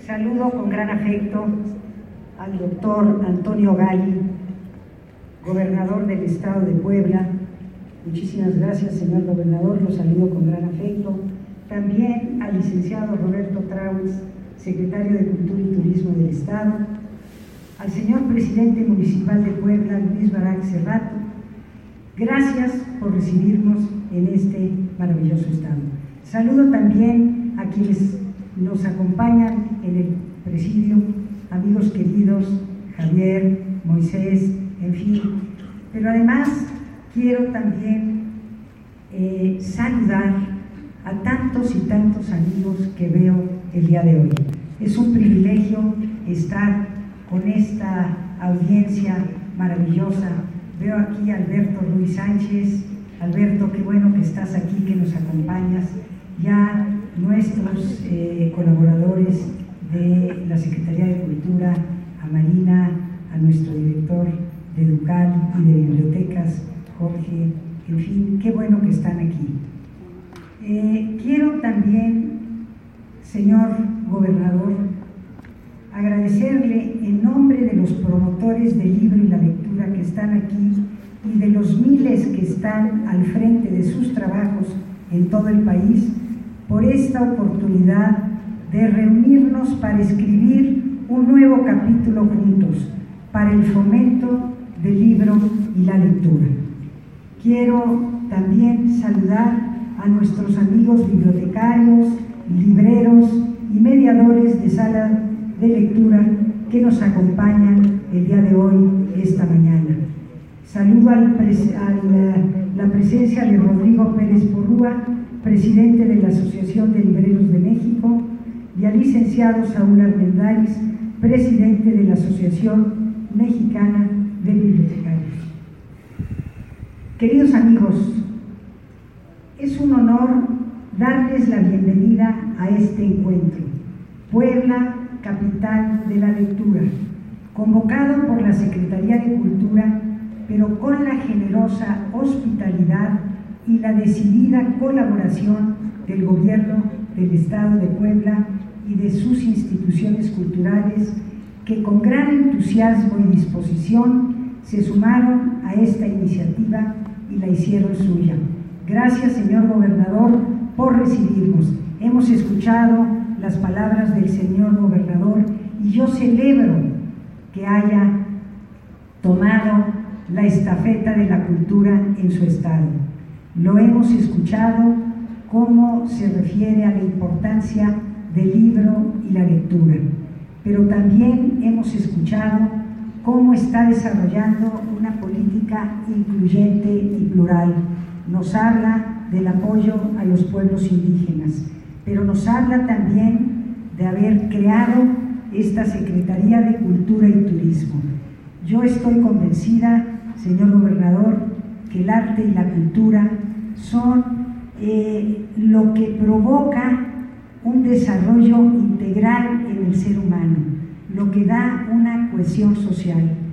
Saludo con gran afecto al doctor Antonio Gali, gobernador del Estado de Puebla. Muchísimas gracias, señor gobernador, lo saludo con gran afecto. También al licenciado Roberto Trauis, secretario de Cultura y Turismo del Estado. Al señor presidente municipal de Puebla, Luis Barak Cerrato. Gracias por recibirnos en este maravilloso estado. Saludo también a quienes nos acompañan en el presidio, amigos queridos, Javier, Moisés, en fin. Pero además quiero también saludar a tantos y tantos amigos que veo el día de hoy. Es un privilegio estar con esta audiencia maravillosa. Veo aquí a Alberto Ruiz Sánchez. Alberto, qué bueno que estás aquí, que nos acompañas. Ya nuestros colaboradores de la Secretaría de Cultura, a Marina, a nuestro director de Educal y de Bibliotecas, Jorge, en fin, qué bueno que están aquí. Quiero también, señor gobernador, agradecerle en nombre de los promotores del libro y la lectura que están aquí y de los miles que están al frente de sus trabajos en todo el país, por esta oportunidad de reunirnos para escribir un nuevo capítulo juntos para el fomento del libro y la lectura. Quiero también saludar a nuestros amigos bibliotecarios, libreros y mediadores de sala de lectura que nos acompañan el día de hoy, esta mañana. Saludo a la presencia de Rodrigo Pérez Porrúa, presidente de la Asociación de Libreros de México, y al licenciado Saúl Armendáriz, presidente de la Asociación Mexicana de Bibliotecarios. Queridos amigos, es un honor darles la bienvenida a este encuentro. Puebla, capital de la lectura, convocado por la Secretaría de Cultura, pero con la generosa hospitalidad y la decidida colaboración del Gobierno del Estado de Puebla y de sus instituciones culturales, que con gran entusiasmo y disposición se sumaron a esta iniciativa y la hicieron suya. Gracias, señor gobernador, por recibirnos. Hemos escuchado las palabras del señor gobernador y yo celebro que haya tomado la estafeta de la cultura en su estado. Lo hemos escuchado cómo se refiere a la importancia del libro y la lectura, pero también hemos escuchado cómo está desarrollando una política incluyente y plural. Nos habla del apoyo a los pueblos indígenas, pero nos habla también de haber creado esta Secretaría de Cultura y Turismo. Yo estoy convencida, señor gobernador, que el arte y la cultura son lo que provoca un desarrollo integral en el ser humano, lo que da una cohesión social.